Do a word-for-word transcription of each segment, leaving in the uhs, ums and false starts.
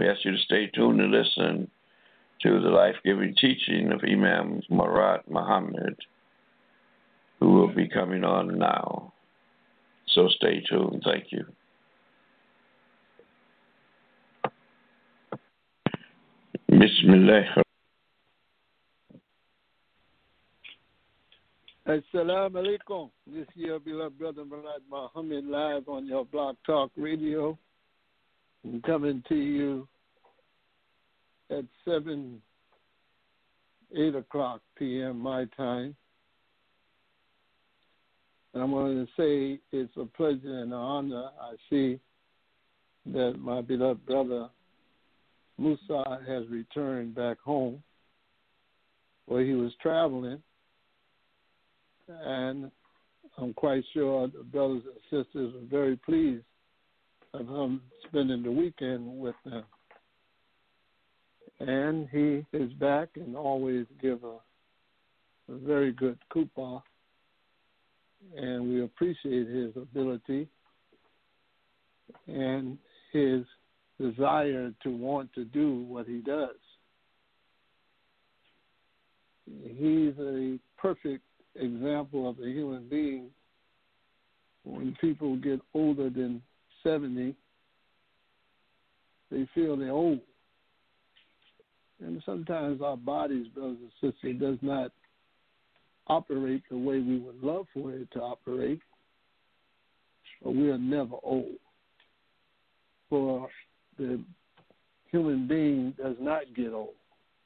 we ask you to stay tuned and listen to the life-giving teaching of Imam Marat Muhammad, who will be coming on now. So stay tuned. Thank you. Bismillah. Assalamu alaikum. This is your beloved brother Marat Muhammad live on your Blog Talk Radio. I'm coming to you at seven, eight o'clock p m my time. And I'm going to say it's a pleasure and an honor. I see that my beloved brother Musa has returned back home where he was traveling. And I'm quite sure the brothers and sisters were very pleased of him spending the weekend with them. And he is back and always give a, a very good kupa. And we appreciate his ability and his desire to want to do what he does. He's a perfect example of a human being. When people get older than seventy, they feel they're old. And sometimes our bodies, brothers and sisters, does not operate the way we would love for it to operate, but we are never old. For the human being does not get old.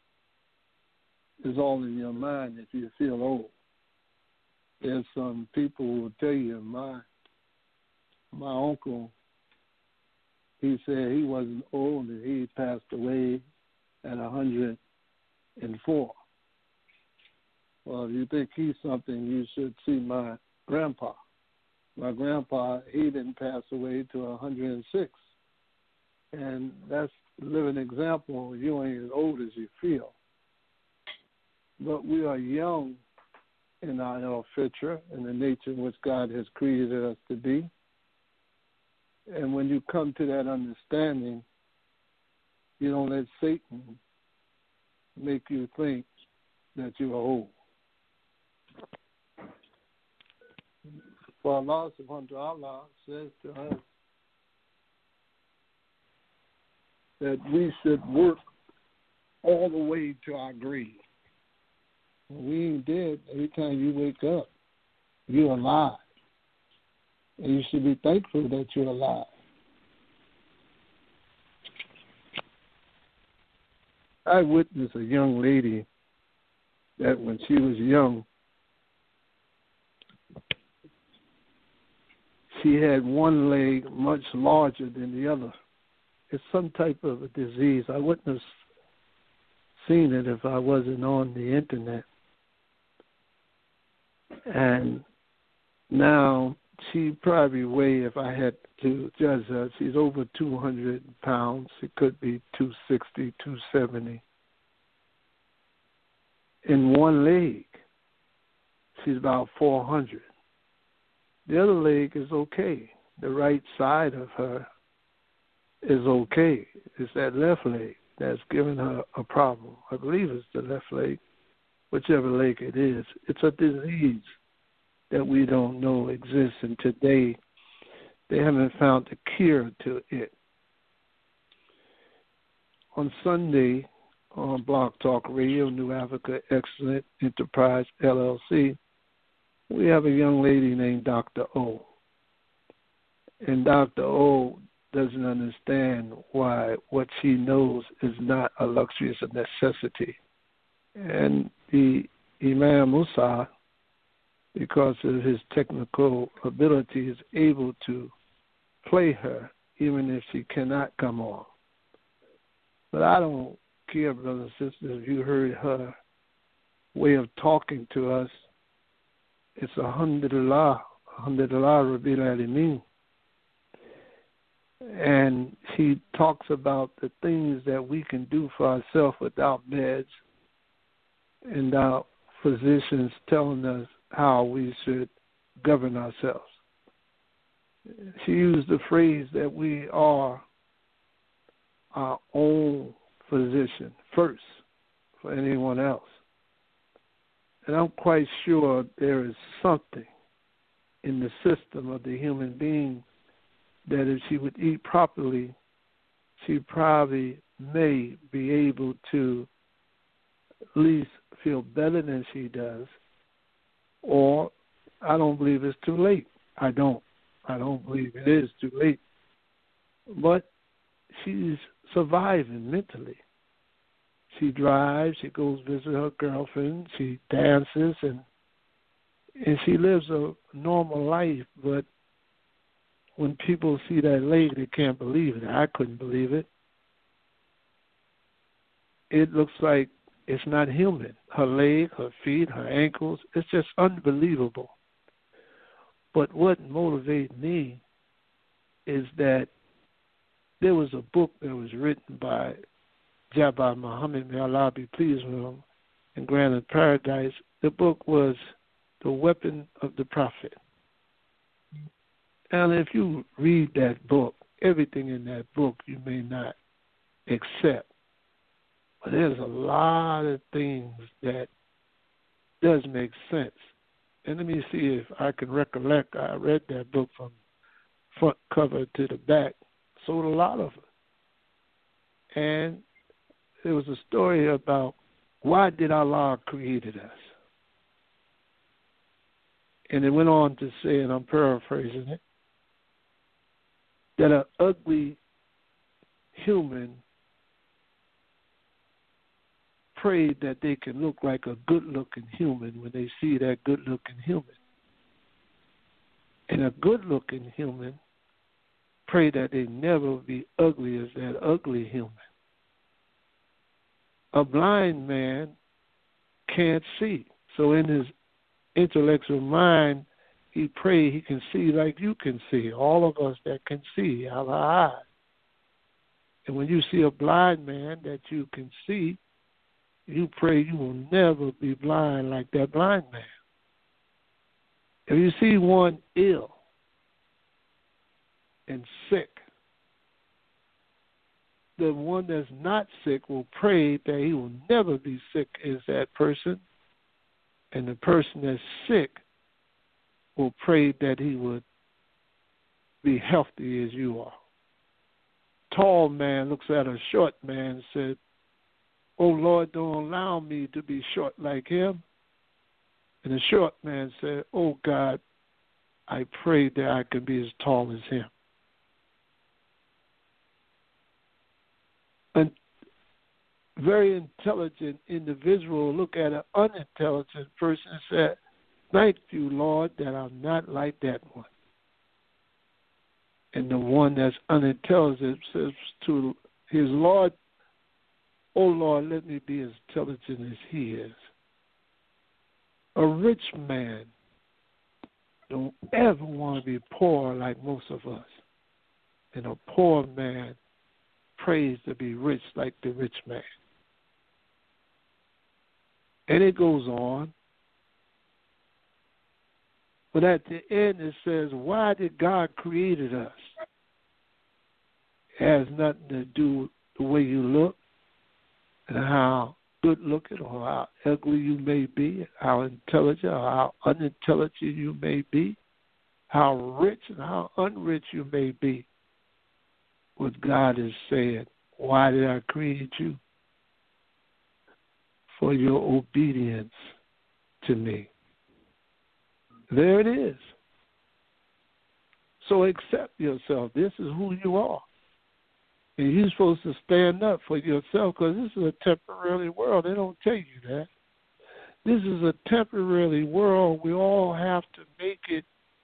It's all in your mind if you feel old. There's some people who will tell you, my my uncle, he said he wasn't old and he passed away at one hundred four. Well, if you think he's something, you should see my grandpa. My grandpa, he didn't pass away to one hundred six. And that's a living example. You ain't as old as you feel. But we are young in our El Fitra, in the nature in which God has created us to be. And when you come to that understanding, you don't let Satan make you think that you are old. For Allah subhanahu wa ta'ala says to us that we should work all the way to our grave. We ain't dead. Every time you wake up, you're alive. And you should be thankful that you're alive. I witnessed a young lady that when she was young, she had one leg much larger than the other. It's some type of a disease. I wouldn't have seen it if I wasn't on the internet. And now she probably weigh, if I had to judge her, she's over two hundred pounds. She could be two sixty, two seventy. In one leg, she's about four hundred. The other leg is okay. The right side of her is okay. It's that left leg that's giving her a problem. I believe it's the left leg, whichever leg it is. It's a disease that we don't know exists, and today they haven't found a cure to it. On Sunday, on Blog Talk Radio, New Africa Excellent Enterprise, L L C, we have a young lady named Doctor O. And Doctor O doesn't understand why what she knows is not a luxury, it's a necessity. And the Imam Musa, because of his technical ability, is able to play her even if she cannot come on. But I don't care, brothers and sisters, if you heard her way of talking to us. It's alhamdulillah, alhamdulillah, Rabbil Alameen. And she talks about the things that we can do for ourselves without meds and without physicians telling us how we should govern ourselves. She used the phrase that we are our own physician first for anyone else. And I'm quite sure there is something in the system of the human being that if she would eat properly, she probably may be able to at least feel better than she does. Or I don't believe it's too late. I don't. I don't believe it is too late. But she's surviving mentally. She drives, she goes visit her girlfriend, she dances, and and she lives a normal life. But when people see that lady, they can't believe it. I couldn't believe it. It looks like it's not human. Her leg, her feet, her ankles, it's just unbelievable. But what motivated me is that there was a book that was written by Jabbar Muhammad, may Allah be pleased with him, and granted paradise. The book was The Weapon of the Prophet. And if you read that book, everything in that book you may not accept. But there's a lot of things that does make sense. And let me see if I can recollect. I read that book from front cover to the back. Sold a lot of it. And there was a story about why did Allah created us? And it went on to say, and I'm paraphrasing it, that an ugly human prayed that they can look like a good-looking human when they see that good-looking human. And a good-looking human pray that they never be ugly as that ugly human. A blind man can't see. So in his intellectual mind, he pray he can see like you can see, all of us that can see, have our eyes. And when you see a blind man that you can see, you pray you will never be blind like that blind man. If you see one ill and sick, the one that's not sick will pray that he will never be sick as that person. And the person that's sick will pray that he would be healthy as you are. Tall man looks at a short man and said, "Oh, Lord, don't allow me to be short like him." And the short man said, "Oh, God, I pray that I can be as tall as him." A very intelligent individual look at an unintelligent person and say, "Thank you, Lord, that I'm not like that one." And the one that's unintelligent says to his Lord, "Oh, Lord, let me be as intelligent as he is." A rich man don't ever want to be poor like most of us. And a poor man prays to be rich like the rich man. And it goes on. But at the end it says, why did God created us? It has nothing to do with the way you look and how good looking or how ugly you may be, how intelligent or how unintelligent you may be, how rich and how unrich you may be. What God is saying, why did I create you? For your obedience to me. There it is. So accept yourself. This is who you are. And you're supposed to stand up for yourself because this is a temporary world. They don't tell you that. This is a temporary world. We all have to make it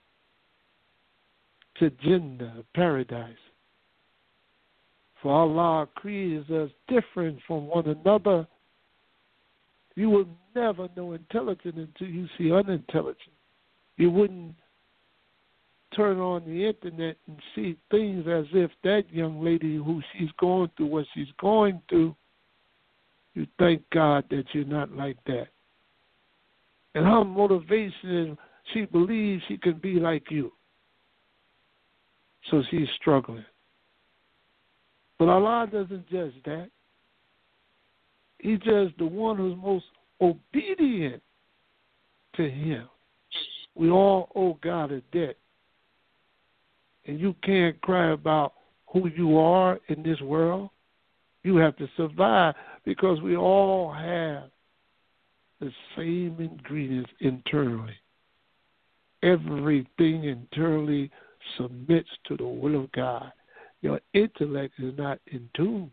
to Jannah, paradise. For Allah created us different from one another. You will never know intelligent until you see unintelligent. You wouldn't turn on the internet and see things as if that young lady who she's going through what she's going through, you thank God that you're not like that. And her motivation is she believes she can be like you. So she's struggling. But Allah doesn't judge that. He judges the one who's most obedient to him. We all owe God a debt. And you can't cry about who you are in this world. You have to survive because we all have the same ingredients internally. Everything internally submits to the will of God. Your intellect is not in tune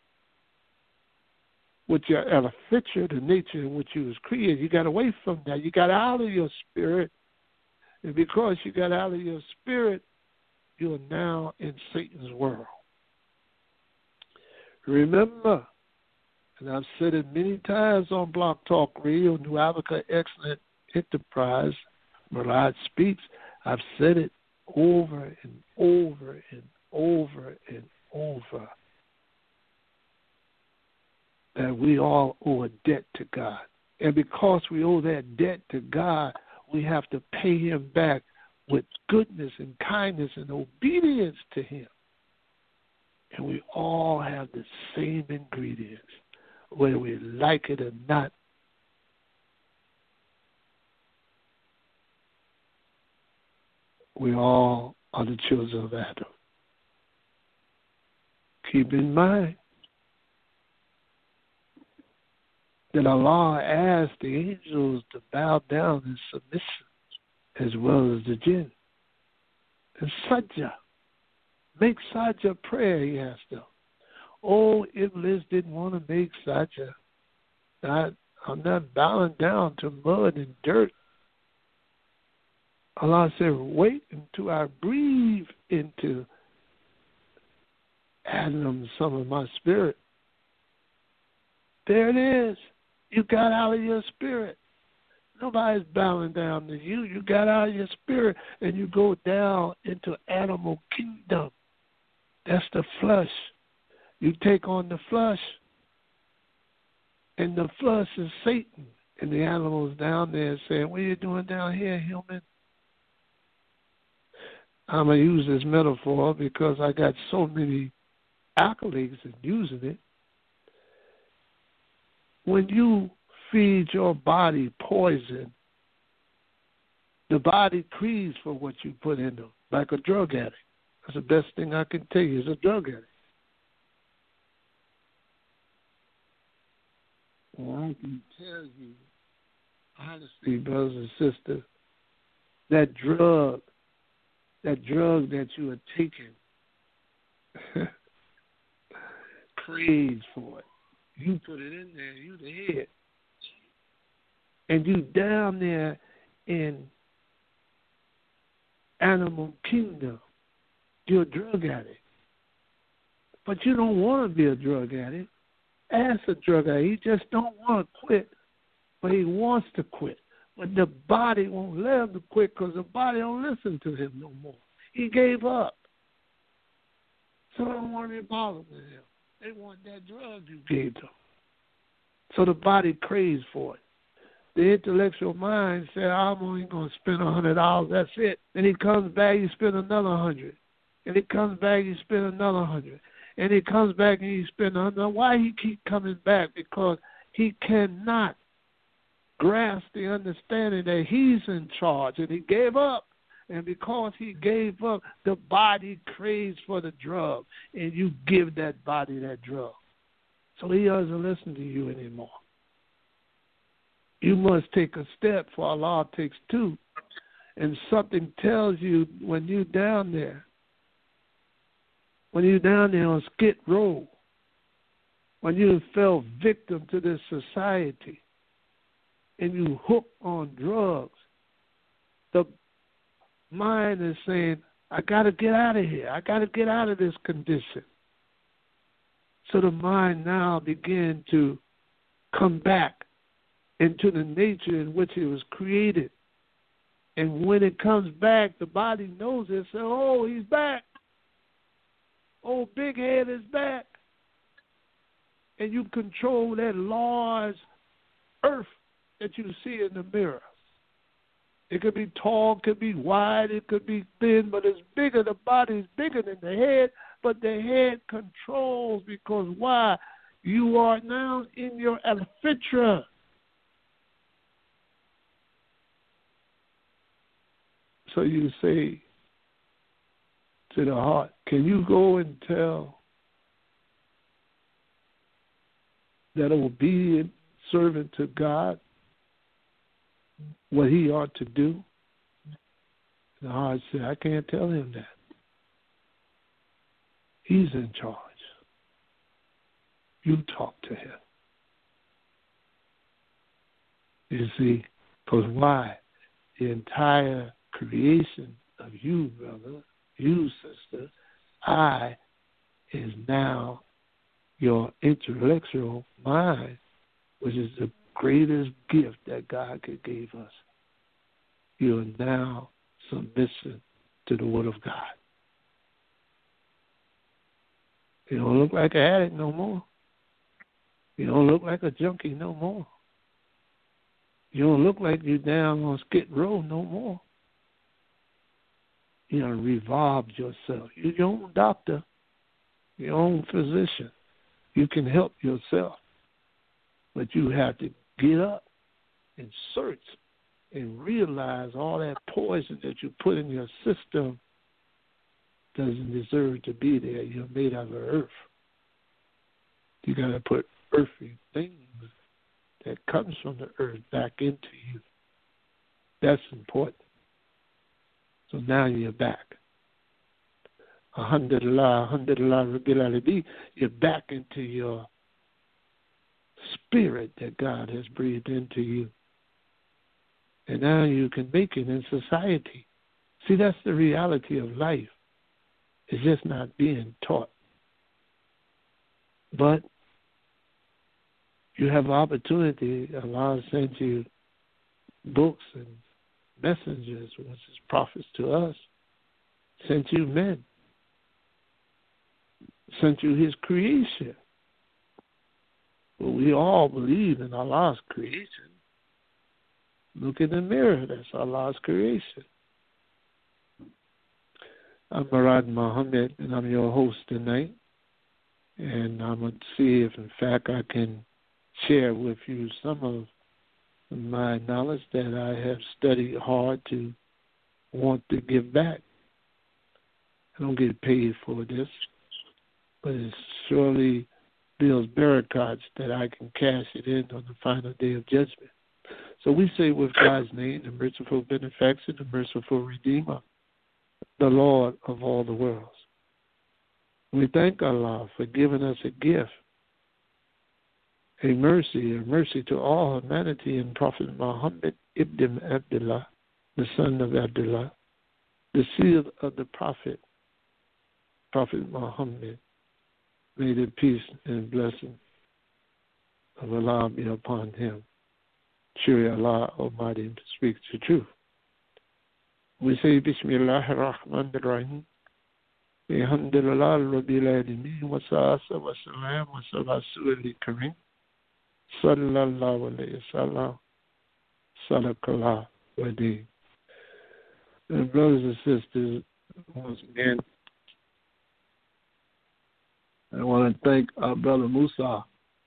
with your artificial, the nature in which you was created. You got away from that. You got out of your spirit. And because you got out of your spirit, you are now in Satan's world. Remember, and I've said it many times on Block Talk Radio, New Africa Excellent Enterprise, Murad Speaks, I've said it over and over and over and over, that we all owe a debt to God. And because we owe that debt to God, we have to pay him back with goodness and kindness and obedience to him. And we all have the same ingredients, whether we like it or not. We all are the children of Adam. Keep in mind that Allah asked the angels to bow down in submission as well as the jinn. And sajda, make sajda prayer, he asked them. Oh, Iblis didn't want to make sajda. I, I'm not bowing down to mud and dirt. Allah said, wait until I breathe into Adam some of my spirit. There it is. You got out of your spirit. Nobody's bowing down to you. You got out of your spirit and you go down into animal kingdom. That's the flesh. You take on the flesh, and the flesh is Satan. And the animal's down there saying, what are you doing down here, human? I'm going to use this metaphor because I got so many accolades in using it. When you feed your body poison, the body craves for what you put in them, like a drug addict. That's the best thing I can tell you is a drug addict. Well, I can tell you, honestly, brothers and sisters, that drug, that drug that you are taking, craves for it. You put it in there, you the head. And you down there in animal kingdom, you're a drug addict. But you don't want to be a drug addict. Ask a drug addict. He just don't want to quit, but he wants to quit. But the body won't let him to quit because the body don't listen to him no more. He gave up. So they don't want to be bothered with him. They want that drug you gave them. So the body craves for it. The intellectual mind said, I'm only going to spend one hundred dollars, that's it. Then he comes back, he spend another one hundred dollars. And he comes back, he spend another one hundred dollars. And he comes back and he spend one hundred dollars. Why he keep coming back? Because he cannot grasp the understanding that he's in charge. And he gave up. And because he gave up, the body craves for the drug. And you give that body that drug. So he doesn't listen to you anymore. You must take a step, for Allah takes two. And something tells you when you're down there, when you're down there on Skid Row, when you fell victim to this society, and you hook on drugs, the mind is saying, I got to get out of here. I got to get out of this condition. So the mind now begins to come back into the nature in which it was created. And when it comes back, the body knows it. So, oh, he's back. Oh, Big Head is back. And you control that large earth that you see in the mirror. It could be tall, it could be wide, it could be thin, but it's bigger. The body is bigger than the head. but the head controls, because why? You are now in your al-fitra. So you say to the heart, can you go and tell that obedient servant to God what he ought to do? The heart said, I can't tell him that. He's in charge. You talk to him. You see, because why? The entire creation of you, brother, you, sister, I, is now your intellectual mind, which is the greatest gift that God could give us. You are now submissive to the Word of God. You don't look like an addict no more. You don't look like a junkie no more. You don't look like you're down on Skid Row no more. You know, revived yourself. You're your own doctor, your own physician. You can help yourself. But you have to get up and search and realize all that poison that you put in your system doesn't deserve to be there. You're made out of earth. You got to put earthly things that comes from the earth back into you. That's important. So now you're back. Alhamdulillah, alhamdulillah, rabbil alamin. You're back into your spirit that God has breathed into you. And now you can make it in society. See, that's the reality of life. It's just not being taught. But you have opportunity. Allah sent you books and messengers, which is prophets to us, sent you men, sent you his creation. Well, we all believe in Allah's creation. Look in the mirror, that's Allah's creation. I'm Murad Muhammad, and I'm your host tonight. And I'm going to see if, in fact, I can share with you some of my knowledge that I have studied hard to want to give back. I don't get paid for this, but it surely builds barakats that I can cash it in on the final day of judgment. So we say with God's name, the merciful benefactor, the merciful redeemer, the Lord of all the worlds. We thank Allah for giving us a gift, a mercy, a mercy to all humanity in Prophet Muhammad ibn Abdullah, the son of Abdullah, the seal of the Prophet, Prophet Muhammad. May the peace and blessing of Allah be upon him. Surely Allah Almighty speaks the truth. We say Bismillah ar-Rahman ar-Rahim. Alhamdulillah Rabbil Alameen wa salatu wa salam wa salatu al-Kareem. Sallallahu alayhi wa sallam. Salakallah wa deen. And brothers and sisters, once again, I want to thank our brother Musa.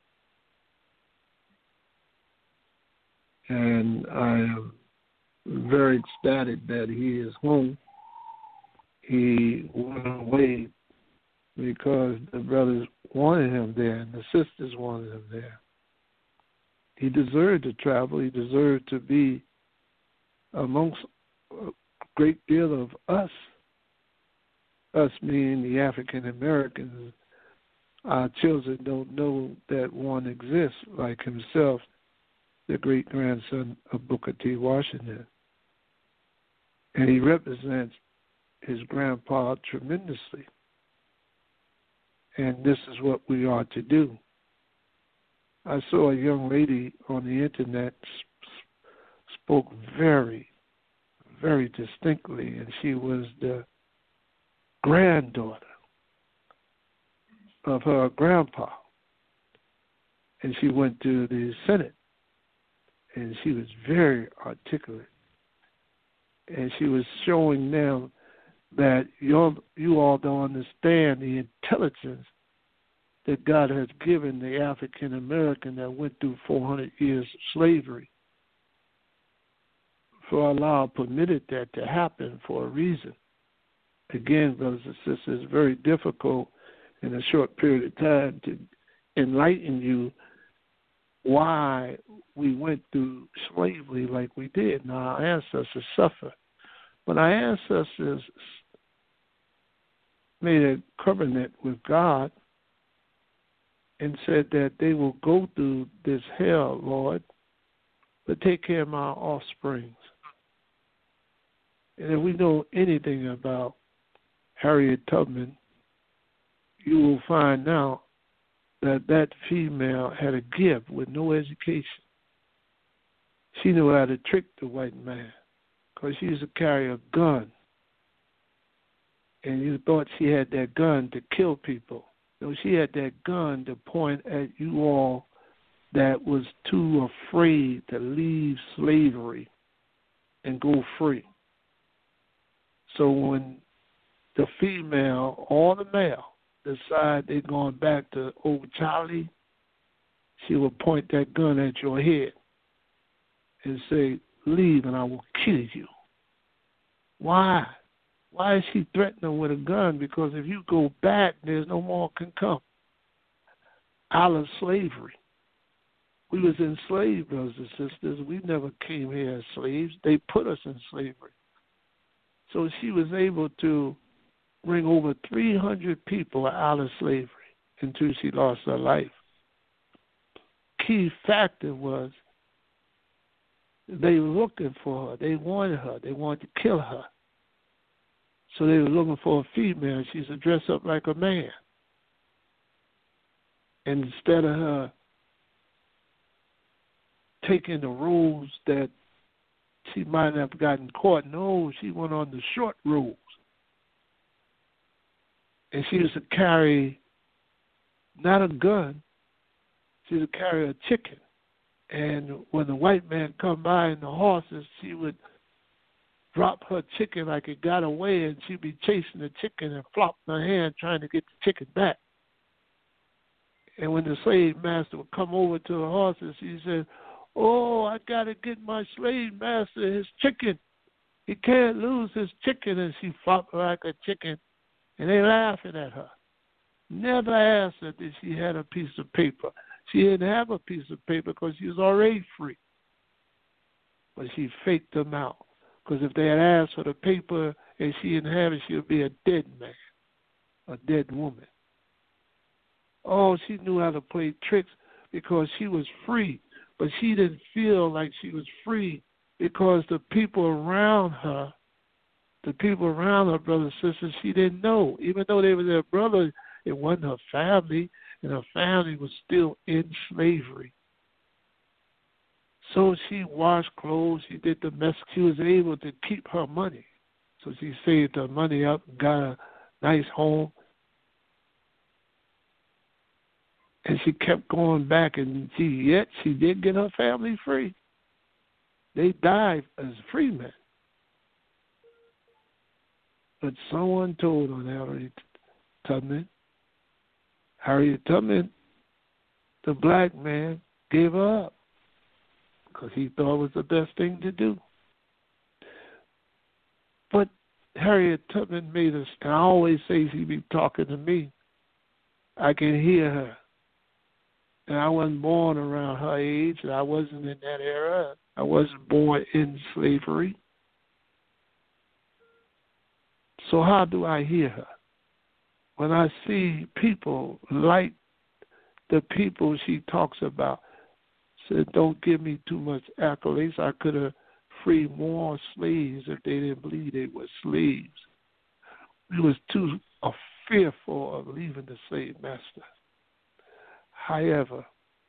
And I am very ecstatic that he is home. He went away because the brothers wanted him there and the sisters wanted him there. He deserved to travel. He deserved to be amongst a great deal of us, us meaning the African Americans. Our children don't know that one exists like himself, the great-grandson of Booker T. Washington. And he represents his grandpa tremendously. And this is what we are to do. I saw a young lady on the internet spoke very, very distinctly, and she was the granddaughter of her grandpa. And she went to the Senate, and she was very articulate. And she was showing them that you you all don't understand the intelligence that God has given the African American that went through four hundred years of slavery. For Allah permitted that to happen for a reason. Again, brothers and sisters, it's very difficult in a short period of time to enlighten you why we went through slavery like we did. Now, our ancestors suffered. But our ancestors made a covenant with God and said that they will go through this hell, Lord, but take care of my offsprings. And if we know anything about Harriet Tubman, you will find out that that female had a gift with no education. She knew how to trick the white man because she used to carry a gun. And you thought she had that gun to kill people. No, she had that gun to point at you all that was too afraid to leave slavery and go free. So when the female or the male decide they're going back to old Charlie, she will point that gun at your head and say, leave and I will kill you. Why? Why is she threatening with a gun? Because if you go back, there's no more can come. Out of slavery. We was enslaved, brothers and sisters. We never came here as slaves. They put us in slavery. So she was able to bring over three hundred people out of slavery until she lost her life. Key factor was they were looking for her. They wanted her. They wanted to kill her. So they were looking for a female. She used to dress up like a man. And instead of her taking the rules that she might have gotten caught, no, she went on the short rules. And she used to carry not a gun, she used to carry a chicken. And when the white man come by in the horses, she would drop her chicken like it got away, and she'd be chasing the chicken and flopping her hand trying to get the chicken back. And when the slave master would come over to the horses, she said, oh, I got to get my slave master his chicken. He can't lose his chicken. And she flopped like a chicken, and they laughing at her. Never asked her that she had a piece of paper. She didn't have a piece of paper because she was already free. But she faked them out. Because if they had asked for the paper and she didn't have it, she would be a dead man, a dead woman. Oh, she knew how to play tricks because she was free. But she didn't feel like she was free because the people around her, the people around her brothers and sisters, she didn't know. Even though they were their brothers, it wasn't her family, and her family was still in slavery. So she washed clothes, she did the mess. She was able to keep her money. So she saved her money up and got a nice home. And she kept going back, and she, yet she did get her family free. They died as free men. But someone told on Harriet Tubman, Harriet Tubman, the black man, gave her up because he thought it was the best thing to do. But Harriet Tubman made us, and I always say she be talking to me. I can hear her. And I wasn't born around her age, and I wasn't in that era. I wasn't born in slavery. So how do I hear her? When I see people like the people she talks about, said, don't give me too much accolades. I could have freed more slaves if they didn't believe they were slaves. We was too uh, fearful of leaving the slave master. However,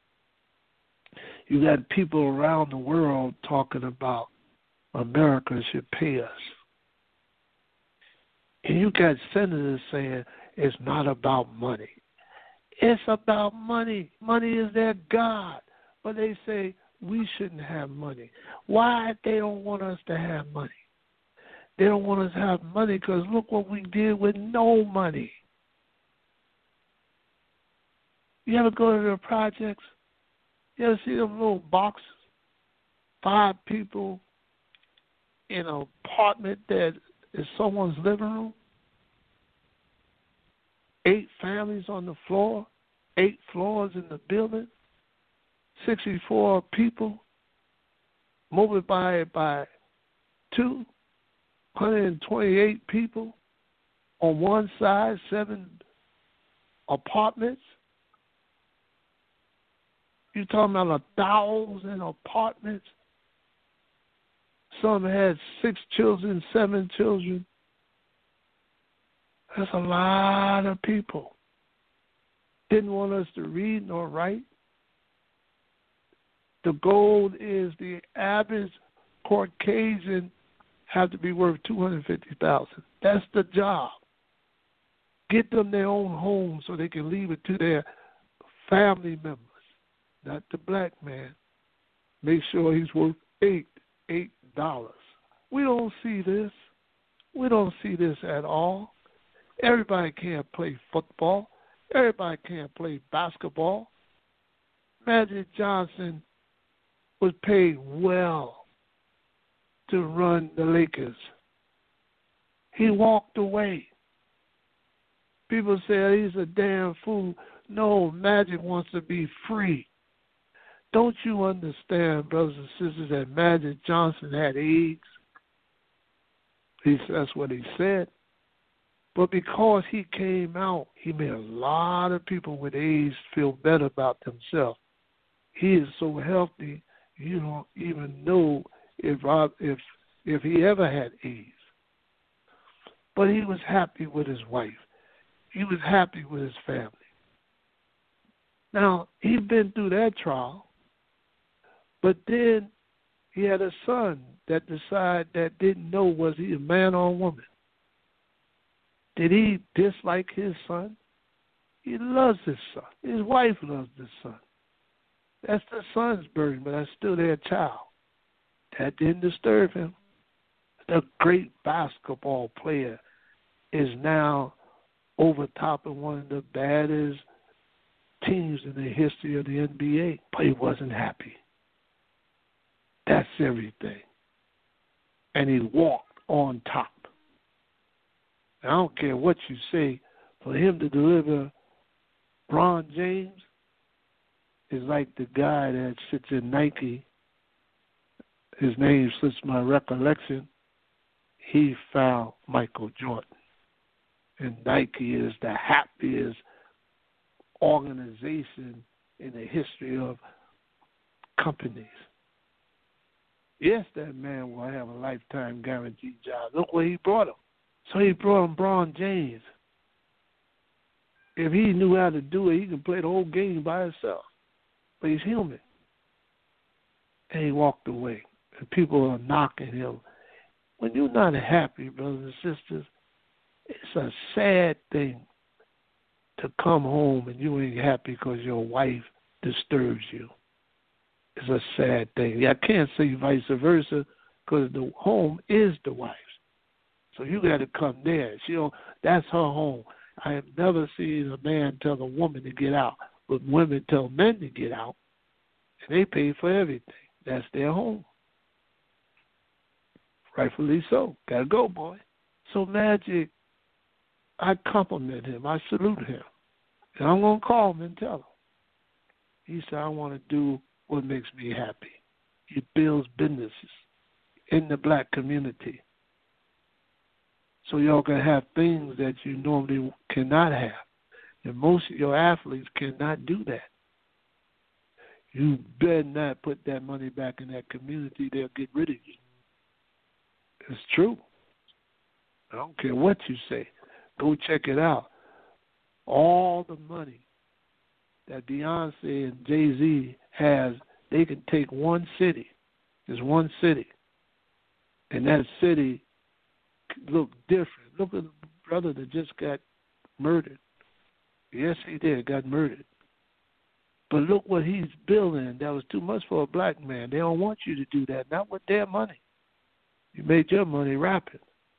you got people around the world talking about America should pay us. And you got senators saying it's not about money. It's about money. Money is their God. But they say we shouldn't have money. Why they don't want us to have money? They don't want us to have money because look what we did with no money. You ever go to the projects? You ever see them little boxes? Five people in an apartment that is someone's living room? Eight families on the floor? Eight floors in the building? sixty-four people multiplied by two? one hundred twenty-eight people on one side, seven apartments. You're talking about a thousand apartments. Some had six children, seven children. That's a lot of people. Didn't want us to read nor write. The goal is the average Caucasian have to be worth two hundred fifty thousand dollars. That's the job. Get them their own home so they can leave it to their family members, not the black man. Make sure he's worth eight, eight dollars. We don't see this. We don't see this at all. Everybody can't play football. Everybody can't play basketball. Magic Johnson was paid well to run the Lakers. He walked away. People say he's a damn fool. No, Magic wants to be free. Don't you understand, brothers and sisters, that Magic Johnson had AIDS? He, that's what he said. But because he came out, he made a lot of people with AIDS feel better about themselves. He is so healthy, you don't even know if Rob, if if he ever had AIDS. But he was happy with his wife. He was happy with his family. Now, he'd been through that trial, but then he had a son that decided that didn't know was he a man or a woman. Did he dislike his son? He loves his son. His wife loves his son. That's the son's burden, but that's still their child. That didn't disturb him. The great basketball player is now overtopping one of the baddest teams in the history of the N B A, but he wasn't happy. That's everything. And he walked on top. I don't care what you say, for him to deliver Bron James is like the guy that sits in Nike. His name slips my recollection. He found Michael Jordan. And Nike is the happiest organization in the history of companies. Yes, that man will have a lifetime guaranteed job. Look where he brought him. So he brought him Bron James. If he knew how to do it, he could play the whole game by himself. But he's human. And he walked away. And people are knocking him. When you're not happy, brothers and sisters, it's a sad thing to come home and you ain't happy because your wife disturbs you. It's a sad thing. I can't say vice versa because the home is the wife's. So you got to come there. She don't, that's her home. I have never seen a man tell a woman to get out, but women tell men to get out, and they pay for everything. That's their home. Rightfully so. Got to go, boy. So Magic, I compliment him. I salute him. And I'm going to call him and tell him. He said, I want to do what makes me happy. He builds businesses in the black community. So y'all can have things that you normally cannot have. And most of your athletes cannot do that. You better not put that money back in that community. They'll get rid of you. It's true. I don't care what you say. Go check it out. All the money that Beyonce and Jay-Z has, they can take one city. There's one city. And that city look different. Look at the brother that just got murdered. Yes, he did, got murdered. But look what he's building. That was too much for a black man. They don't want you to do that, not with their money. You made your money rapping.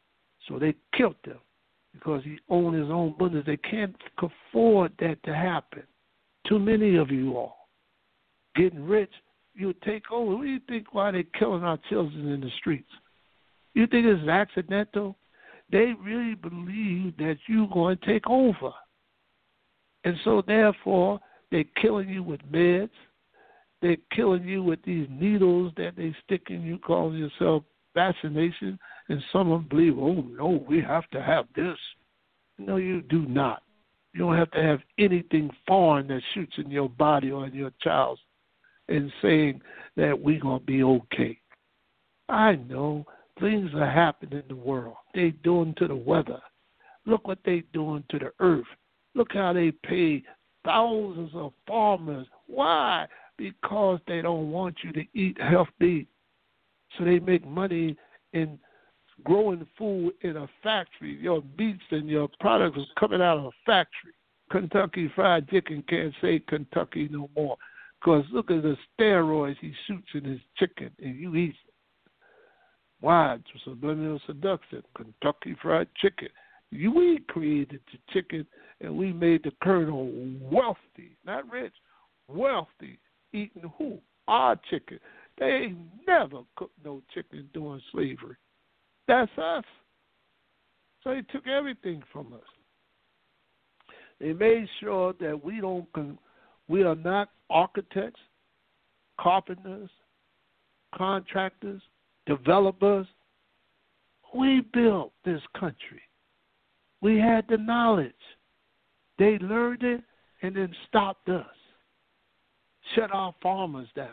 So they killed him because he owned his own business. They can't afford that to happen. Too many of you all getting rich, you take over. What do you think why they're killing our children in the streets? You think it's accidental? They really believe that you're going to take over. And so, therefore, they're killing you with meds. They're killing you with these needles that they stick in you, calling yourself vaccination. And some of them believe, oh, no, we have to have this. No, you do not. You don't have to have anything foreign that shoots in your body or in your child's and saying that we're going to be okay. I know things are happening in the world. They're doing to the weather. Look what they're doing to the earth. Look how they pay thousands of farmers. Why? Because they don't want you to eat healthy. So they make money in growing food in a factory. Your meats and your products is coming out of a factory. Kentucky Fried Chicken can't say Kentucky no more. Because look at the steroids he shoots in his chicken, and you eat it. Why? It's subliminal seduction. Kentucky Fried Chicken. You, we created the chicken, and we made the colonel wealthy, not rich, wealthy, eating who? Our chicken. They ain't never cooked no chicken during slavery. That's us. So they took everything from us. They made sure that we don't, we are not architects, carpenters, contractors, developers. We built this country. We had the knowledge. They learned it and then stopped us, shut our farmers down.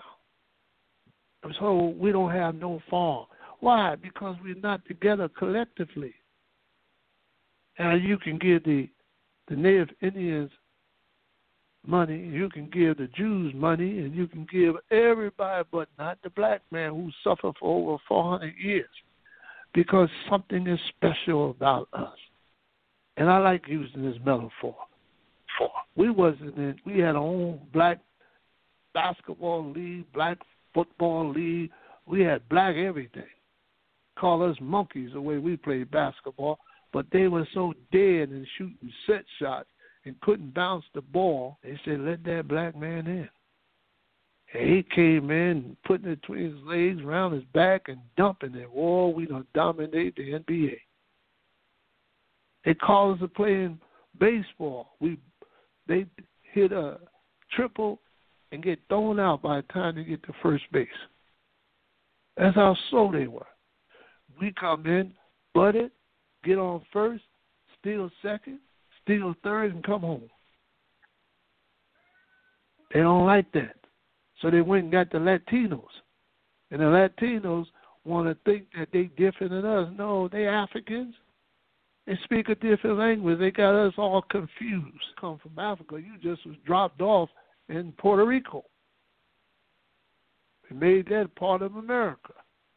So we don't have no farm. Why? Because we're not together collectively. And you can give the, the Native Indians money, you can give the Jews money, and you can give everybody, but not the black man who suffered for over four hundred years, because something is special about us. And I like using this metaphor. We wasn't in, we had our own black basketball league, black football league. We had black everything. Call us monkeys the way we played basketball, but they were so dead and shooting set shots and couldn't bounce the ball. They said, let that black man in. And he came in, putting it between his legs, around his back, and dumping it. Oh, we done dominate the N B A. They call us to playing baseball. We they hit a triple and get thrown out by the time they get to first base. That's how slow they were. We come in, butt it, get on first, steal second, steal third, and come home. They don't like that. So they went and got the Latinos. And the Latinos want to think that they different than us. No, they Africans. They speak a different language. They got us all confused. Come from Africa. You just was dropped off in Puerto Rico. They made that part of America.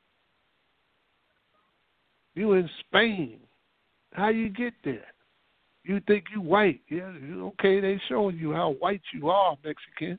You in Spain. How you get there? You think you white. Yeah, okay, they showing you how white you are, Mexican.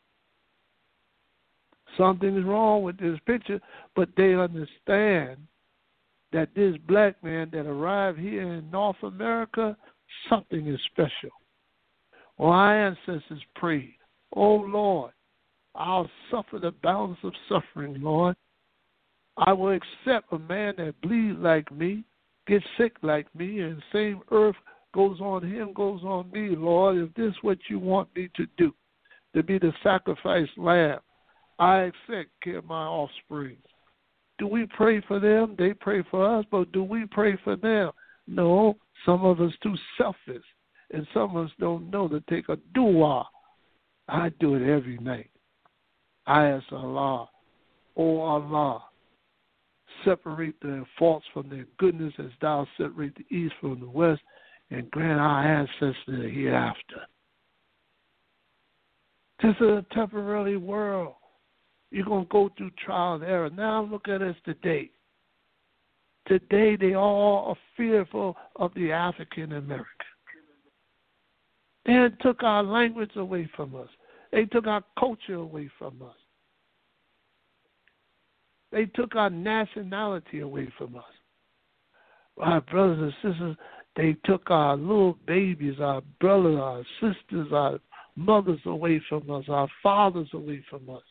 Something's wrong with this picture, but they understand that this black man that arrived here in North America, something is special. Well, our ancestors prayed, oh, Lord, I'll suffer the balance of suffering, Lord. I will accept a man that bleeds like me, gets sick like me, and the same earth goes on him, goes on me, Lord. If this is what you want me to do, to be the sacrificed lamb, I accept care of my offspring. Do we pray for them? They pray for us, but do we pray for them? No, some of us too selfish, and some of us don't know to take a dua. I do it every night. I ask Allah, oh Allah, separate their faults from their goodness as thou separate the east from the west, and grant our ancestors the hereafter. This is a temporary world. You're going to go through trial and error. Now look at us today. Today they all are fearful of the African American. They took our language away from us. They took our culture away from us. They took our nationality away from us. our brothers and sisters, they took our little babies, our brothers, our sisters, our mothers away from us, our fathers away from us.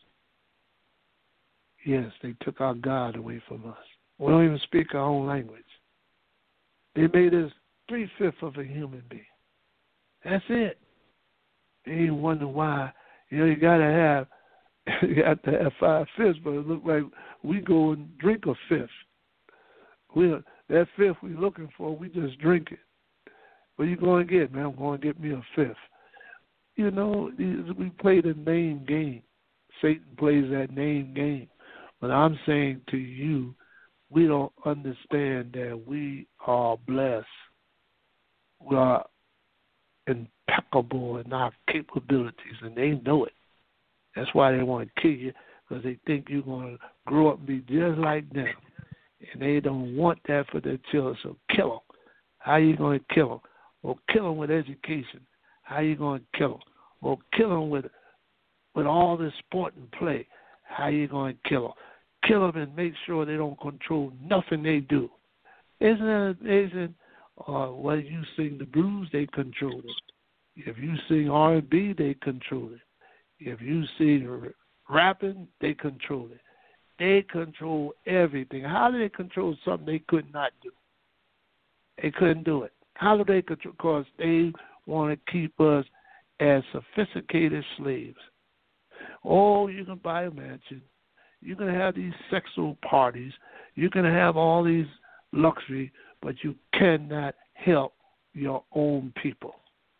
Yes, they took our God away from us. We don't even speak our own language. They made us three-fifths of a human being. That's it. They ain't wonder why. You know, you got to have you got to have five fifths, but it look like we go and drink a fifth. We that fifth we looking for, we just drink it. What you going to get, man? I'm going to get me a fifth. You know, we play the name game. Satan plays that name game. But I'm saying to you, we don't understand that we are blessed. We are impeccable in our capabilities, and they know it. That's why they want to kill you, because they think you're going to grow up and be just like them. And they don't want that for their children, so kill them. How you going to kill them? Or kill them with education. How you going to kill them? Or kill them with, with all this sport and play. How you going to kill them? Kill them and make sure they don't control nothing they do. Isn't that amazing? Uh, when you sing the blues, they control it. If you sing R and B, they control it. If you sing rapping, they control it. They control everything. How do they control something they could not do? They couldn't do it. How do they control? Because they want to keep us as sophisticated slaves. Oh, you can buy a mansion. You're going to have these sexual parties. You're going to have all these luxury, but you cannot help your own people.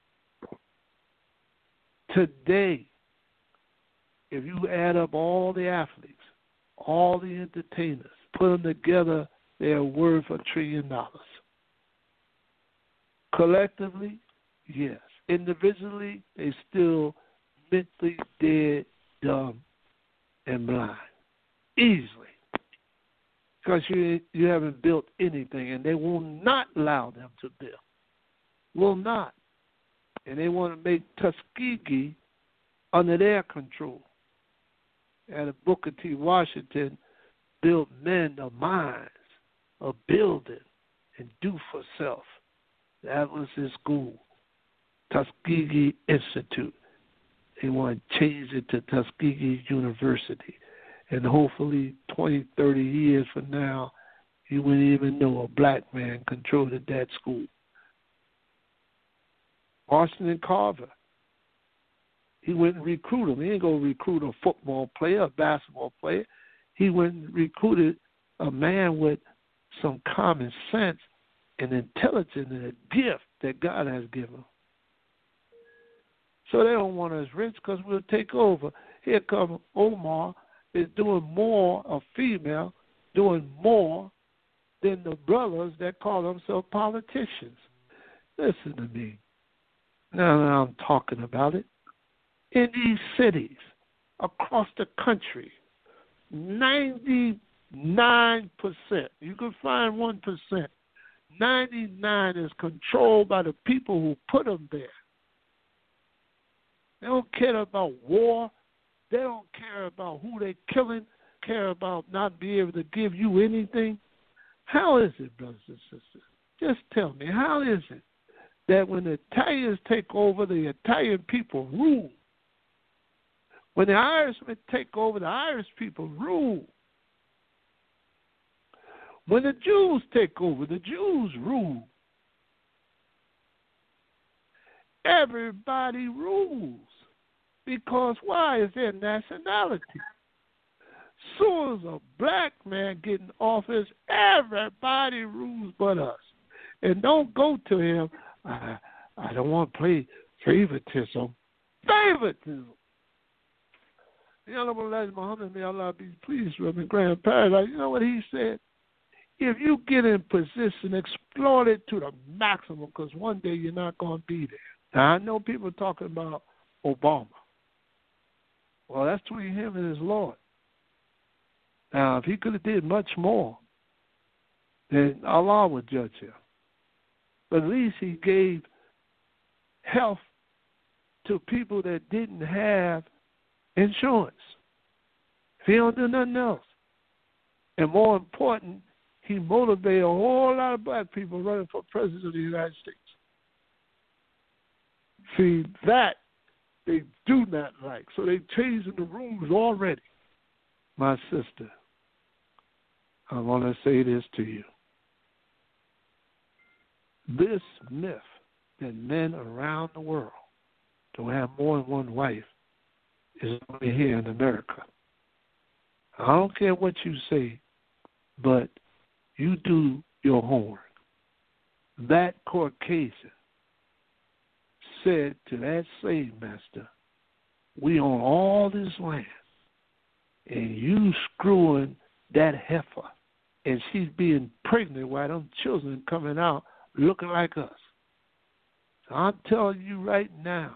Today, if you add up all the athletes, all the entertainers, put them together, they're worth a trillion dollars. Collectively, yes. Individually, they still mentally dead, dumb, and blind. Easily. Because you you haven't built anything, and they will not allow them to build. Will not. And they want to make Tuskegee under their control. And Booker T. Washington built men of minds, of building, and do for self. That was his school, Tuskegee Institute. They want to change it to Tuskegee University. And hopefully twenty, thirty years from now, you wouldn't even know a black man controlled that school. Washington Carver, he went and recruited him. He didn't go recruit a football player, a basketball player. He went and recruited a man with some common sense and intelligence and a gift that God has given him. So they don't want us rich because we'll take over. Here comes Omar, is doing more, a female, doing more than the brothers that call themselves politicians. Listen to me. Now that I'm talking about it, in these cities across the country, ninety-nine percent, you can find one percent, ninety-nine is controlled by the people who put them there. They don't care about war. They don't care about who they're killing, care about not being able to give you anything. How is it, brothers and sisters? Just tell me, how is it that when the Italians take over, the Italian people rule? When the Irishmen take over, the Irish people rule. When the Jews take over, the Jews rule. Everybody rules. Because why? Is their nationality. Soon as a black man get in office, everybody rules but us. And don't go to him, I, I don't want to play favoritism. Favoritism. The Honorable Elijah Muhammad, may Allah be pleased with him in Grand Paradise. You know what he said? If you get in position, exploit it to the maximum, because one day you're not going to be there. Now, I know people talking about Obama. Well, that's between him and his Lord. Now, if he could have did much more, then Allah would judge him. But at least he gave health to people that didn't have insurance. If he don't do nothing else. And more important, he motivated a whole lot of black people running for president of the United States. See, that they do not like. So they changing the rules already. My sister, I want to say this to you. This myth that men around the world don't have more than one wife is only here in America. I don't care what you say, but you do your homework. That Caucasian said to that slave master, we own all this land, and you screwing that heifer, and she's being pregnant while them children coming out looking like us. So I'm telling you right now,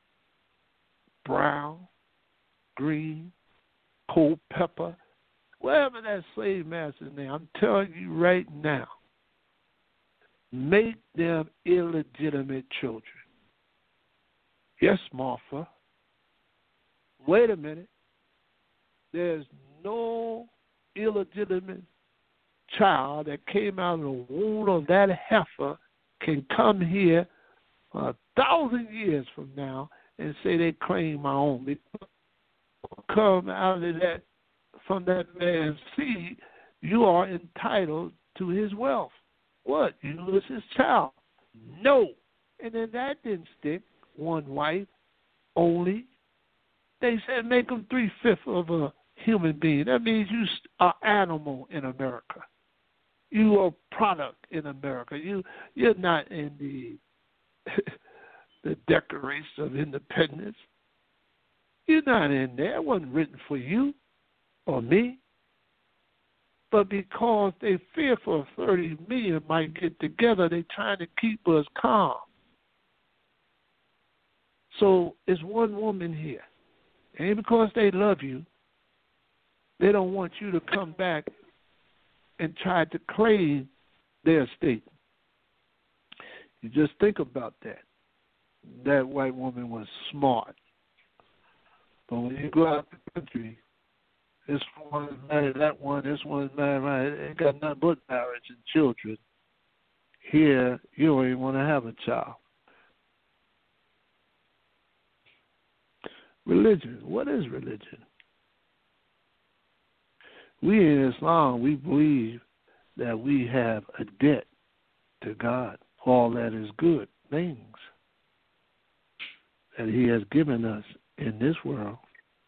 brown, green, cold pepper, whatever that slave master's name, I'm telling you right now, make them illegitimate children. Yes, Martha. Wait a minute. There's no illegitimate child that came out of the womb of that heifer can come here a thousand years from now and say they claim my own. Because come out of that, from that man's seed, you are entitled to his wealth. What? You was his child. No. And then that didn't stick. One wife only. They said make them three-fifths of a human being. That means you are animal in America. You are a product in America. You, you're not in the the Declaration of Independence. You're not in there. It wasn't written for you or me. But because they fear for thirty million might get together, they're trying to keep us calm. So it's one woman here. And because they love you, they don't want you to come back and try to claim their estate. You just think about that. That white woman was smart. But when you go out the country, this one is married, that one, this one is married, right? It ain't got nothing but marriage and children. Here, you don't even want to have a child. Religion. What is religion? We in Islam, we believe that we have a debt to God. All that is good things that he has given us in this world.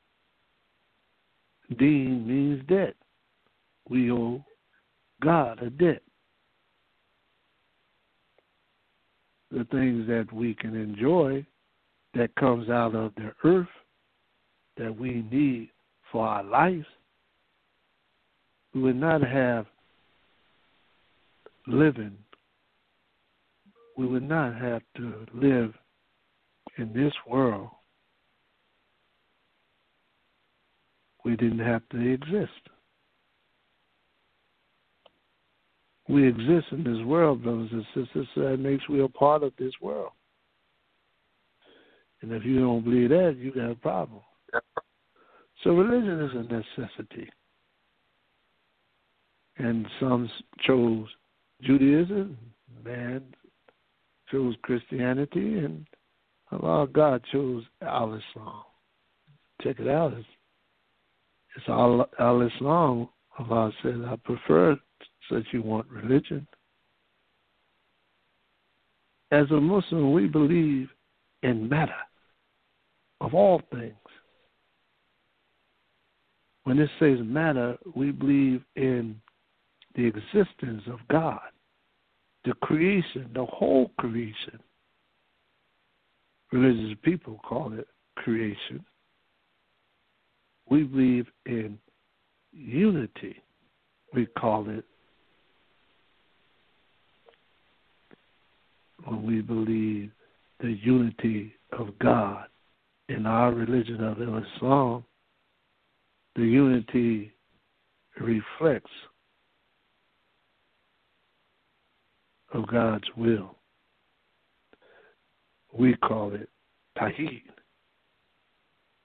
Deen means debt. We owe God a debt. The things that we can enjoy that comes out of the earth that we need for our lives, we would not have living. We would not have to live in this world. We didn't have to exist. We exist in this world, brothers and sisters, so that makes we a part of this world. And if you don't believe that, you got a problem. So religion is a necessity. And some chose Judaism, man chose Christianity, and Allah, God chose Al-Islam. Check it out. It's, it's Al-Islam. Allah said, I prefer such you want religion. As a Muslim, we believe in matter of all things. When it says matter, we believe in the existence of God, the creation, the whole creation. Religious people call it creation. We believe in unity. We call it, when we believe the unity of God in our religion of Islam, the unity reflects of God's will. We call it Tawheed.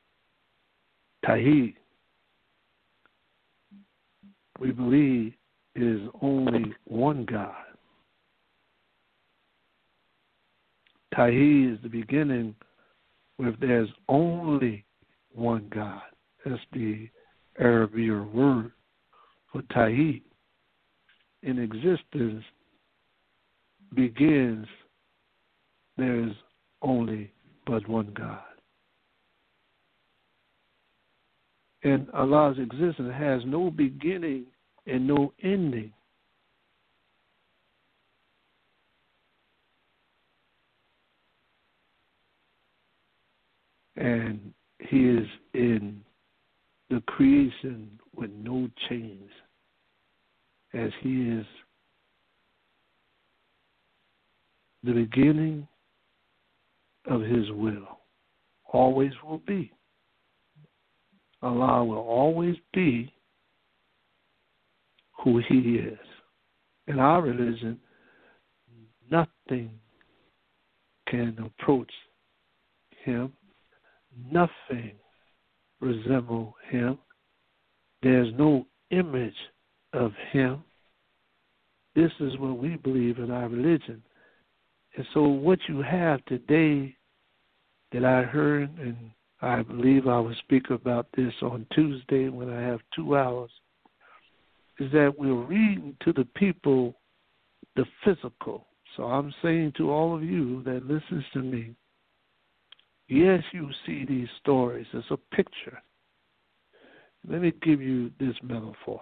Tawheed. We believe is only one God. Tahi is the beginning where there's only one God. That's the Arabic word for Tahi. In existence begins, there is only but one God. And Allah's existence has no beginning and no ending. And he is in the creation with no change, as he is the beginning of his will, always will be. Allah will always be who he is. In our religion, nothing can approach him. Nothing resemble him. There's no image of him. This is what we believe in our religion. And so what you have today that I heard, and I believe I will speak about this on Tuesday when I have two hours, is that we're reading to the people the physical. So I'm saying to all of you that listens to me, yes, you see these stories. It's a picture. Let me give you this metaphor.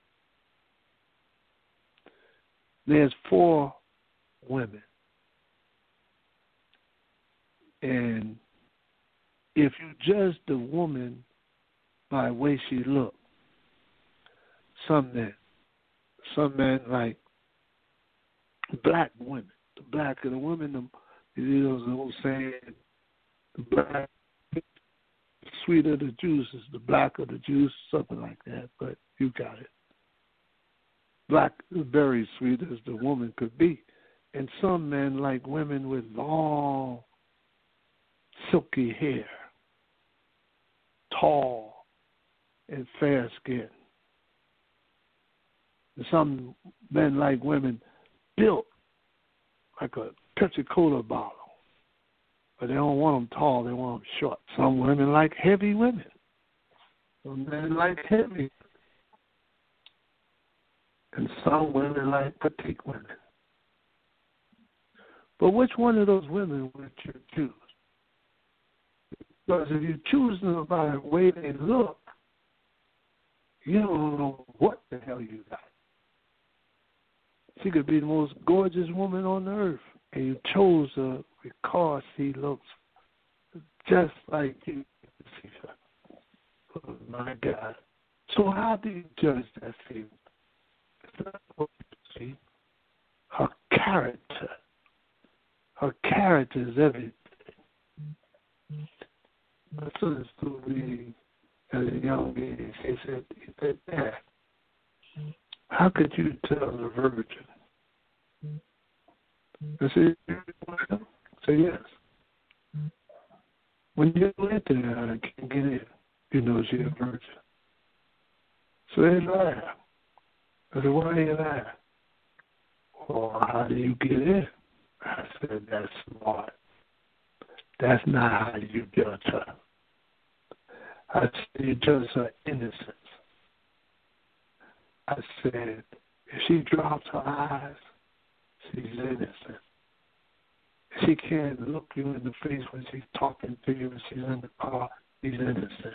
There's four women. And if you judge the woman by the way she looked, some men, some men like black women, the blacker the women, the, you know, the old saying, the black, the sweeter the juice is the blacker the juice, something like that, but you got it. Black is very sweet as the woman could be. And some men like women with long, silky hair, tall and fair skin. And some men like women built like a Pepsi-Cola bottle. But they don't want them tall, they want them short. Some women like heavy women. Some men like heavy. And some women like petite women. But which one of those women would you choose? Because if you choose them by the way they look, you don't know what the hell you got. She could be the most gorgeous woman on the earth, and you chose her because she looks just like you. Oh, my God. So how do you judge that female? It's not what you see. Her character. Her character is everything. My son told me as a young man, he said, he said, Dad, how could you tell a virgin? I said, you want to know? I said, yes. When you enter there and can't get in, you know she's a virgin. So they laughed. I said, why do you laugh? Well, how do you get in? I said, that's smart. That's not how you judge her. I said, you judge her innocence. I said, if she drops her eyes, she's innocent. She can't look you in the face when she's talking to you and she's in the car, she's innocent.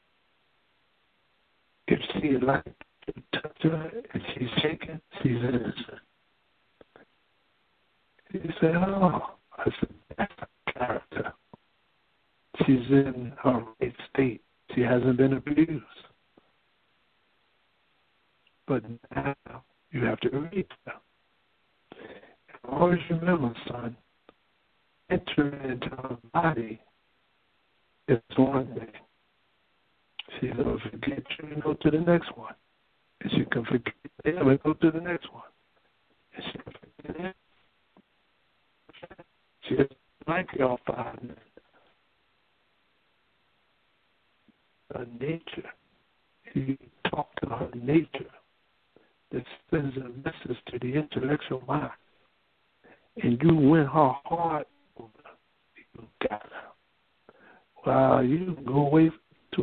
If she like to touch her and she's shaking, she's innocent. He said, oh. I said, that's a character. She's in her right state. She hasn't been abused. But now you have to read them. Always remember, son, entering into her body is one thing. She's going to forget you and go to the next one. And she can forget them and go to the next one. And she can forget it. She doesn't like y'all five minutes. Her nature. You talk to her nature. that sends a message to the intellectual mind. And you win her heart, you got her. Well, you can go away to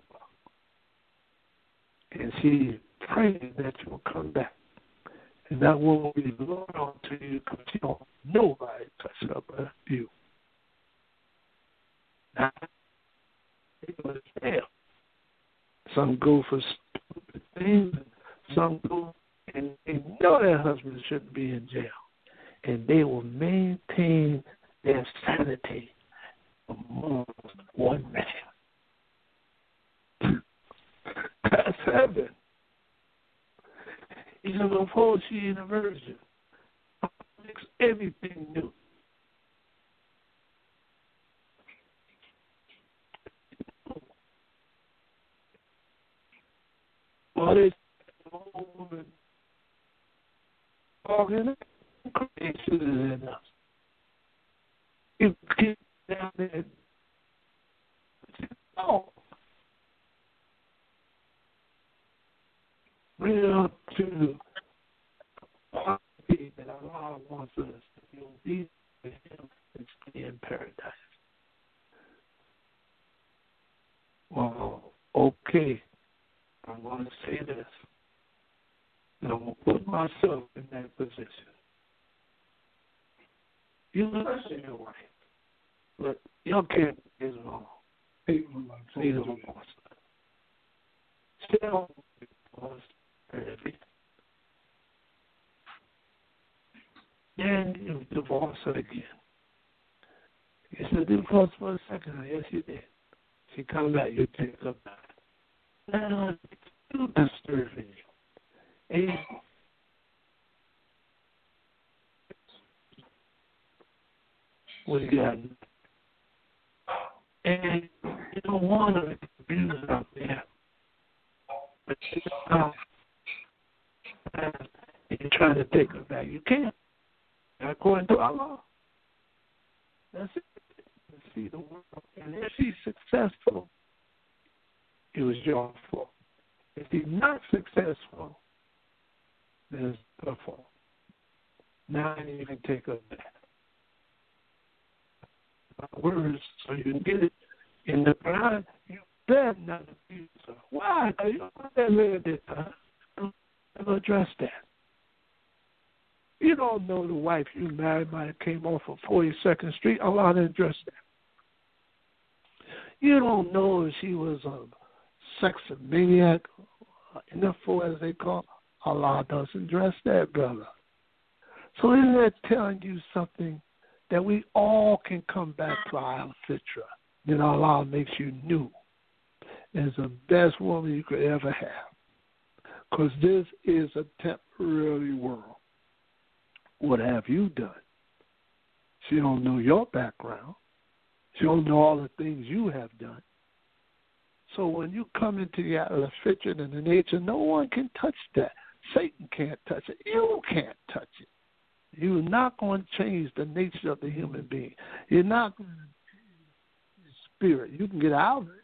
and she's praying that you'll come back. And that woman will be loyal to you because she don't nobody touch her but you. Now, they go to jail. Some go for stupid things, some go and they know their husband shouldn't be in jail. And they will maintain their sanity among one man. That's heaven. He said, before she ain't a virgin, makes everything new. Well, this old woman talking, they should have said us. You get down there and say, oh, bring it up to the quality that Allah wants us to be obedient to Him and stay in paradise. Well, okay, I'm going to say this. And I'm going to put myself in that position. You listen to your wife, but your kid is wrong. Neither one wants it. Still, because then you divorce her again. You said divorce for a second. Yes, you did. She comes back, you take her back. Now, you disturbing you. And we got and you don't want to abuse out there. But you know, you're trying to take her back. You can't. According to Allah. That's it. See the world. And if she's successful, it was your fault. If she's not successful, then it's her fault. Now you can take her back. My words, so you can get it in the Quran, you better not abuse her. Why? Because you don't want that man this time. Never address that. You don't know the wife you married might have came off of forty-second Street. Allah didn't address that. You don't know if she was a sex maniac, info as they call it. Allah doesn't address that, brother. So isn't that telling you something that we all can come back to our fitra? That Allah makes you new as the best woman you could ever have. Because this is a temporary world. What have you done? She don't know your background. She don't know all the things you have done. So when you come into the Atlas Fitrin and the nature, no one can touch that. Satan can't touch it. You can't touch it. You're not going to change the nature of the human being. You're not going to change the spirit. You can get out of it.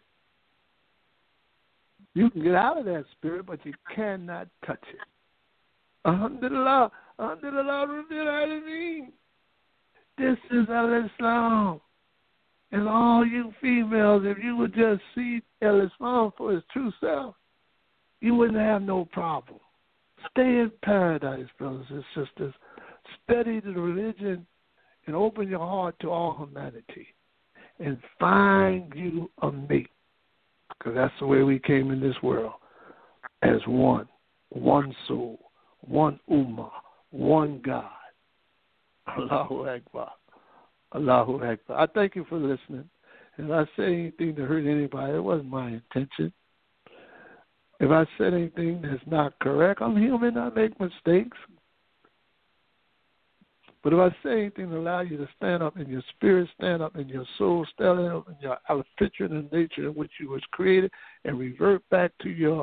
You can get out of that spirit, but you cannot touch it. Alhamdulillah. Alhamdulillah. Alhamdulillah. This is Al-Islam. And all you females, if you would just see Al-Islam for his true self, you wouldn't have no problem. Stay in paradise, brothers and sisters. Study the religion and open your heart to all humanity. And find you a mate. Because that's the way we came in this world. As one. One soul. One ummah. One God. Allahu Akbar. Allahu Akbar. I thank you for listening. If I said anything to hurt anybody, it wasn't my intention. If I said anything that's not correct, I'm human. I make mistakes. But if I say anything to allow you to stand up in your spirit, stand up in your soul, stand up in your al-fitr and nature in which you was created, and revert back to your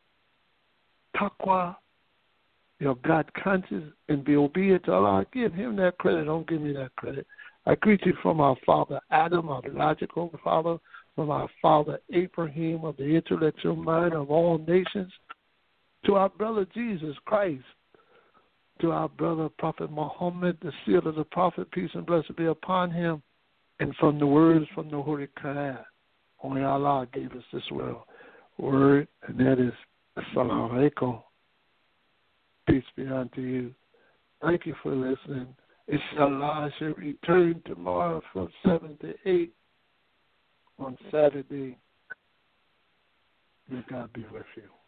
taqwa, your God conscious, and be obedient to Allah, give him that credit. Don't give me that credit. I greet you from our father Adam, our biological father, from our father Abraham of the intellectual mind of all nations, to our brother Jesus Christ, to our brother Prophet Muhammad, the seal of the prophet, peace and blessing be upon him, and from the words from the Holy Quran. Only Allah gave us this word, and that is Assalamu alaikum. Peace be unto you. Thank you for listening. Inshallah, I shall return tomorrow from seven to eight on Saturday. May God be with you.